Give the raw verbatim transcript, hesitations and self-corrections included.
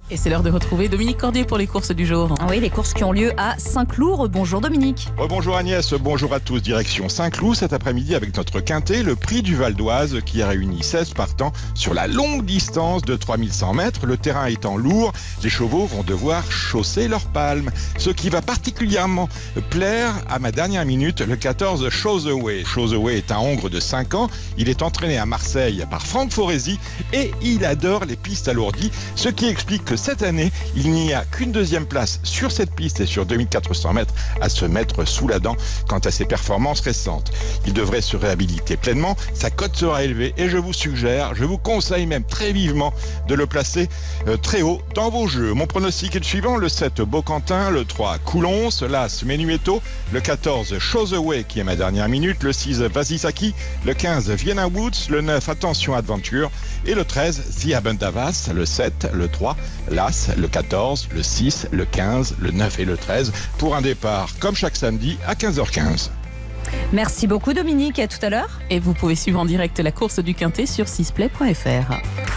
Et c'est l'heure de retrouver Dominique Cordier pour les courses du jour. Oui, les courses qui ont lieu à Saint-Cloud. Bonjour Dominique. Bonjour Agnès, bonjour à tous. Direction Saint-Cloud cet après-midi avec notre quintet, le prix du Val d'Oise qui a réuni seize partants sur la longue distance de trois mille cent mètres. Le terrain étant lourd, les chevaux vont devoir chausser leurs palmes. Ce qui va particulièrement plaire à ma dernière minute, le quatorze Shows Away. Shows Away est un hongre de cinq ans. Il est entraîné à Marseille par Franck Foresi et il adore les pistes alourdies, ce qui explique que cette année, il n'y a qu'une deuxième place sur cette piste et sur deux mille quatre cents mètres à se mettre sous la dent quant à ses performances récentes. Il devrait se réhabiliter pleinement, sa cote sera élevée et je vous suggère, je vous conseille même très vivement de le placer euh, très haut dans vos jeux. Mon pronostic est le suivant, le sept Beauquentin, le trois Coulons, l'as Menuetto, le quatorze Shows Away qui est ma dernière minute, le six Vasisaki, le quinze Vienna Woods, le neuf Attention Adventure et le treize The Abundavas, le sept, le trois l'as, le quatorze, le six, le quinze, le neuf et le treize pour un départ comme chaque samedi à quinze heures quinze. Merci beaucoup Dominique et à tout à l'heure. Et vous pouvez suivre en direct la course du quintet sur sixplay point f r.